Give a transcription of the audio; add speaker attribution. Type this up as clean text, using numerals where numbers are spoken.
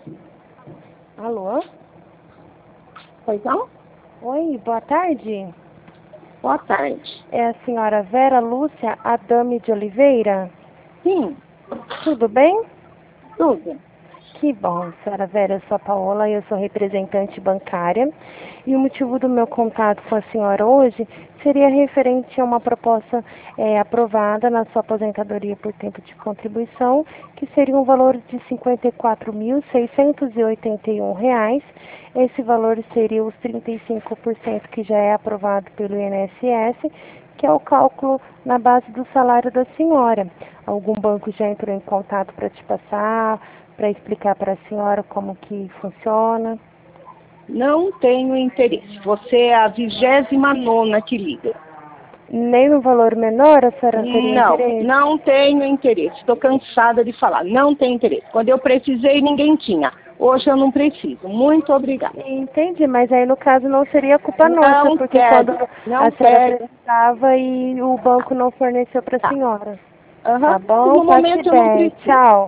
Speaker 1: Alô?
Speaker 2: Pois não?
Speaker 1: Oi, boa tarde.
Speaker 2: Boa tarde.
Speaker 1: É a senhora Vera Lúcia Adame de Oliveira?
Speaker 2: Sim,
Speaker 1: Tudo bem?
Speaker 2: tudo.
Speaker 1: Que bom, senhora Vera, eu sou a Paola e eu sou representante bancária. E o motivo do meu contato com a senhora hoje seria referente a uma proposta aprovada na sua aposentadoria por tempo de contribuição, que seria um valor de R$ 54.681. Esse valor seria os 35% que já é aprovado pelo INSS, que é o cálculo na base do salário da senhora. Algum banco já entrou em contato para te passar, para explicar para a senhora como que funciona?
Speaker 2: Não tenho interesse. Você é a 29ª que liga.
Speaker 1: Nem no valor menor a senhora teria
Speaker 2: Não,
Speaker 1: interesse?
Speaker 2: não tenho interesse. Estou cansada de falar. Não tenho interesse. Quando eu precisei, ninguém tinha. Hoje eu não preciso. Muito obrigada.
Speaker 1: Entendi, mas aí no caso não seria culpa nossa,
Speaker 2: Não
Speaker 1: porque quando
Speaker 2: quero.
Speaker 1: a
Speaker 2: Não
Speaker 1: senhora
Speaker 2: quero.
Speaker 1: precisava e o banco não forneceu para a
Speaker 2: Tá.
Speaker 1: senhora. Tá
Speaker 2: Aham.
Speaker 1: bom?
Speaker 2: No
Speaker 1: Passe
Speaker 2: momento eu não
Speaker 1: bem.
Speaker 2: preciso.
Speaker 1: Tchau.